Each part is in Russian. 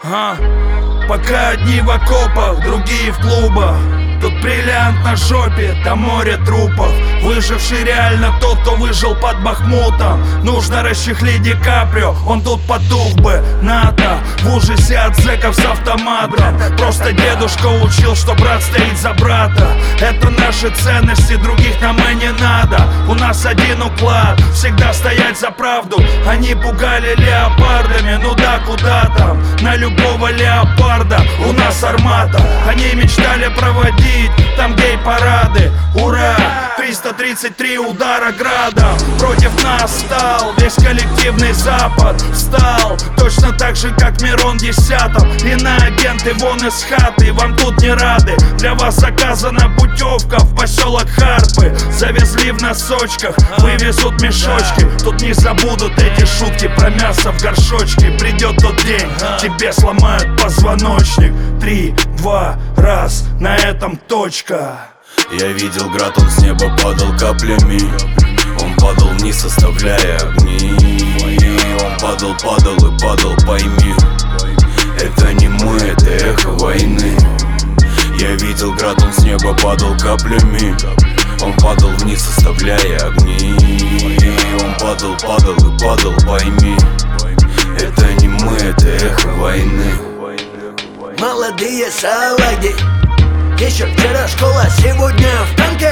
Пока одни в окопах, другие в клубах. Тут бриллиант на жопе, там море трупов. Выживший реально тот, кто выжил под Бахмутом. Нужно расчехлить Ди Каприо, он тут потух бы. НАТО в ужасе от зэков с автоматом. Просто дедушка учил, что брат стоит за брата. Это наши ценности, других нам и не надо. У нас один уклад, всегда стоять за правду. Они пугали леопардами, ну да, куда там. На любого леопарда у нас армата. Они мечтали проводить там гей-парады. Ура! 333 удара градом. Против нас встал весь коллективный Запад. Встал точно так же, как Мирон 10-м. Иноагенты вон из хаты, вам тут не рады. Для вас заказана путевка в поселок Харпы. Завезли в носочках, вывезут мешочки. Тут не забудут эти шутки про мясо в горшочке. Придет тот день, тебе сломают позвоночник. 3, 2, раз, на этом точка. Я видел град, он с неба падал каплями. Он падал вниз, оставляя огни. Он падал, падал и падал, пойми. Это не мы, это эхо войны. Я видел град, он с неба падал каплями. Он падал вниз, оставляя огни. Он падал, падал и падал, пойми. Это не мы, это эхо войны. Молодые салаги, еще вчера школа, сегодня в танке.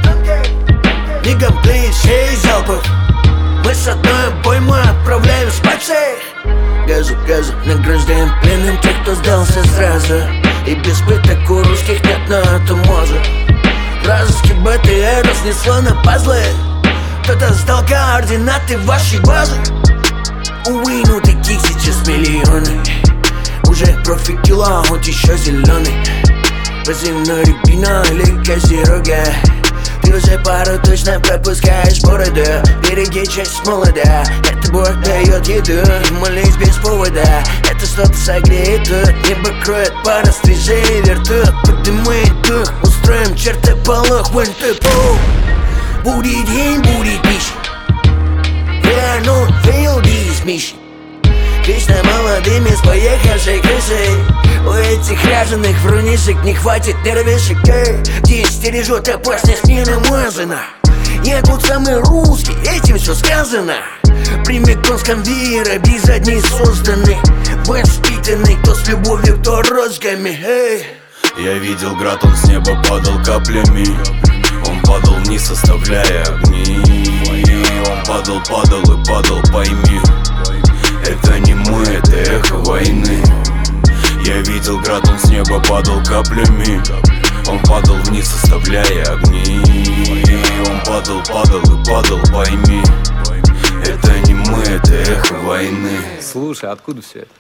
Мигом клещей залпов. Мы с одной обоймой отправляем спать всех. Газу, газу, награждаем пленным тех, кто сдался сразу. И без пыток у русских нет, но это может. Вражеский БТР разнесло на пазлы. Кто-то сдал координаты вашей базы. Увы, ну таких сейчас миллионы. Уже профикила, он еще зеленый. Позывной рябина или козерога. Ты уже пару точно пропускаешь бороду. Береги честь молода. Это Бог дает еду, и молись без повода. Это что-то согреет тут. Небо кроет пара стрижей вертут. Поднимает дух, устроим чертополох. One, two, four. Будет день, будет пища. We are not failed this mission. Вечно молодыми с поехавшей крышей. У этих ряженых врунишек не хватит нервишек. Где стережет опасность не намазана. Я тут самый русский, этим все сказано. Прямиком с конвейера, без одни созданы. Воспитанный, кто с любовью, кто розгами. Я видел град, он с неба падал каплями. Он падал вниз, оставляя огни. Он падал, падал и падал, пойми. Это не мы, это эхо войны. Я видел град, он с неба падал каплями. Он падал вниз, оставляя огни. Он падал, падал и падал, пойми. Это не мы, это эхо войны. Слушай, откуда все это?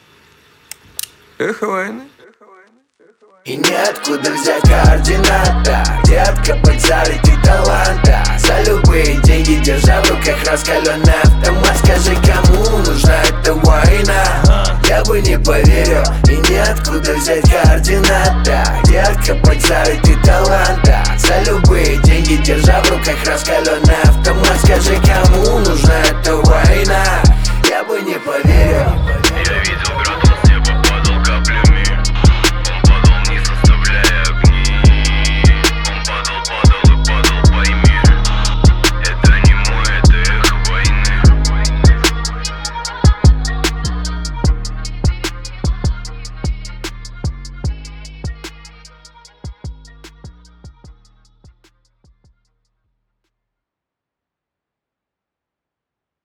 Эхо войны. И неоткуда взять координата. Где откопать зарыки таланта. За любые деньги, держа в руках раскаленный автомат. Скажи, кому нужна эта война? Я бы не поверил. И неоткуда взять координата. Где откопать зарыки таланта. За любые деньги, держа в руках раскаленный автомат. Скажи, кому